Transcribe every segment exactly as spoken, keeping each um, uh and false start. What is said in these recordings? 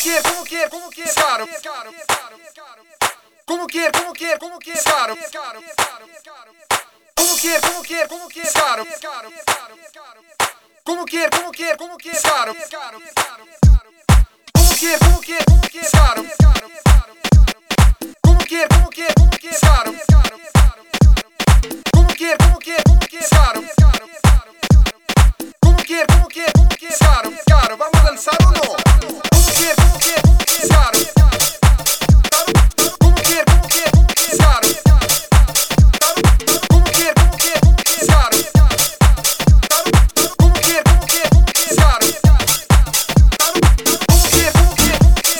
quer, como quer, como quer, caro. Como quer, como quer, como quer, caro. Como quer, como quer, como quer, caro. Como quer, como quer, como quer, caro. Como quer, como quer, como quer, caro. Como quer, como quer, como quer, caro. Como quer, como quer, como quer, caro. Como quer, como quer, como quer, caro. Caro, vamos a danzar o no? Como quer, como quer, como quer, caro. Como quer, como quer, como quer, caro. Como quer, como quer, como quer, caro. Como quer, como quer, como quer, caro. Como quer, como quer, como quer,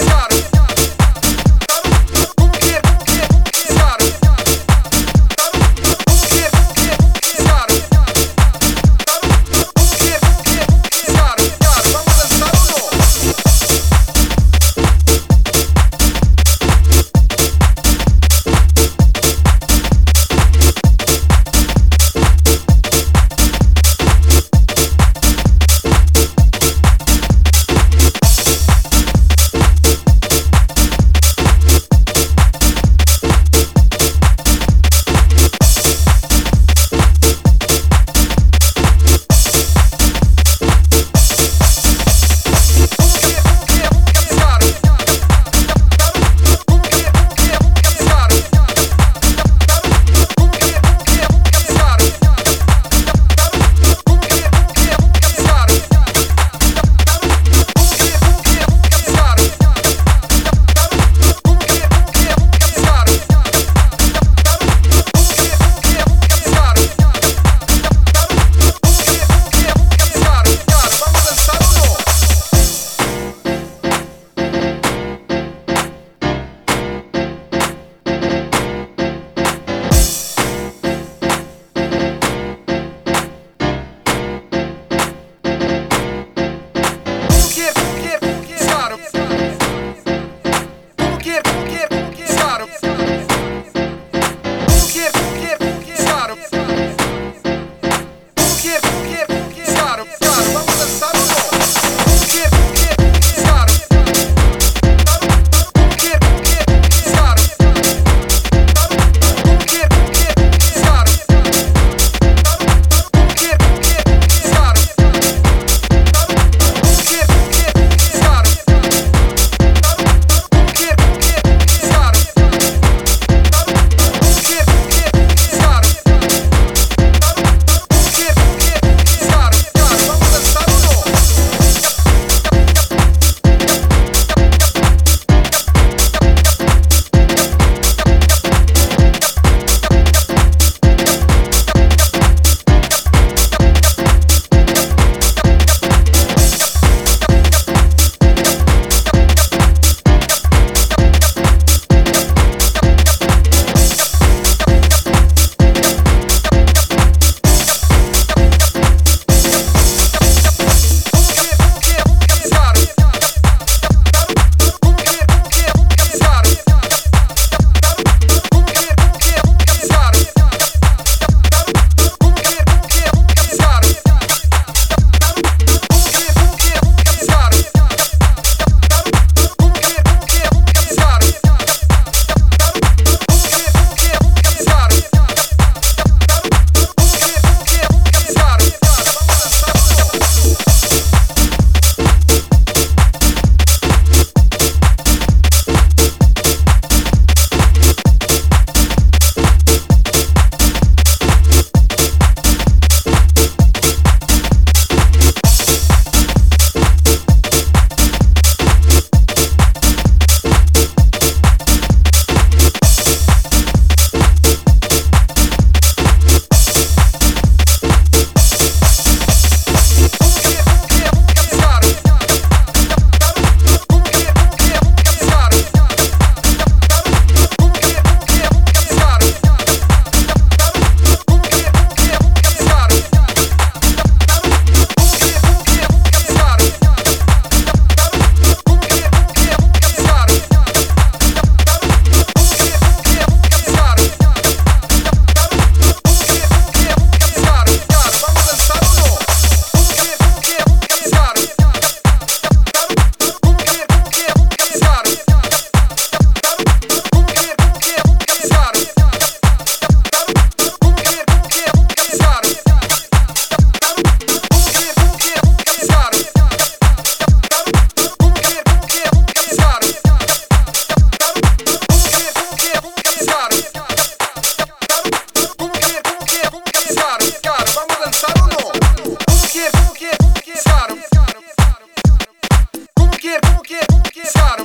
quiere, como quiere, como quiere, caro.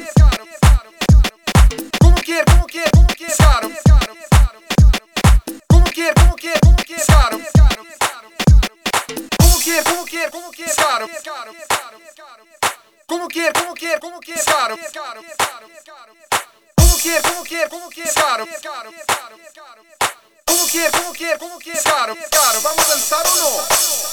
Como quiere, como quiere, como quiere, caro. Como quiere, como quiere, como quiere, caro. Como quiere, como quiere, como quiere, caro. Como quiere, como quiere, como quiere, caro. Como quiere, como quiere, como quiere, caro. Como quiere, como quiere, como quiere, caro, caro. ¿Vamos a danzar o no?